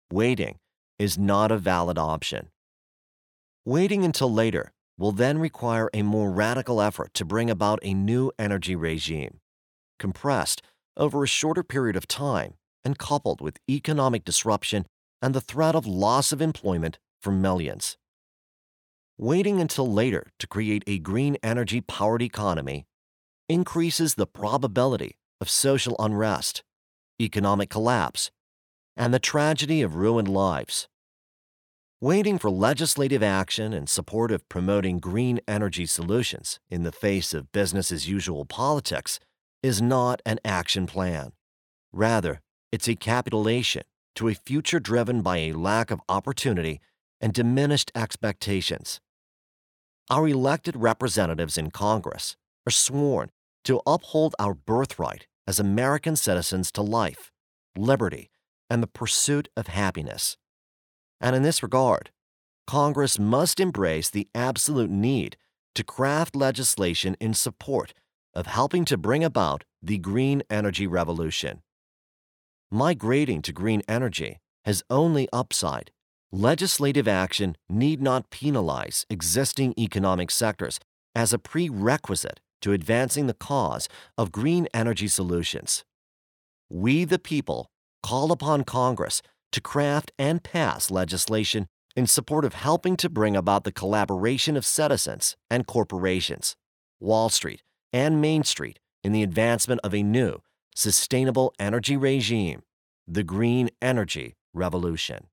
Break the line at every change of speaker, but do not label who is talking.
waiting is not a valid option. Waiting until later will then require a more radical effort to bring about a new energy regime, compressed over a shorter period of time and coupled with economic disruption and the threat of loss of employment for millions. Waiting until later to create a green energy-powered economy increases the probability of social unrest, economic collapse, and the tragedy of ruined lives. Waiting for legislative action in support of promoting green energy solutions in the face of business-as-usual politics is not an action plan. Rather, it's a capitulation to a future driven by a lack of opportunity and diminished expectations. Our elected representatives in Congress are sworn to uphold our birthright as American citizens to life, liberty, and the pursuit of happiness. And in this regard, Congress must embrace the absolute need to craft legislation in support of helping to bring about the green energy revolution. Migrating to green energy has only upside. Legislative action need not penalize existing economic sectors as a prerequisite to advancing the cause of green energy solutions. We, the people, call upon Congress to craft and pass legislation in support of helping to bring about the collaboration of citizens and corporations, Wall Street and Main Street, in the advancement of a new, sustainable energy regime, the green energy revolution.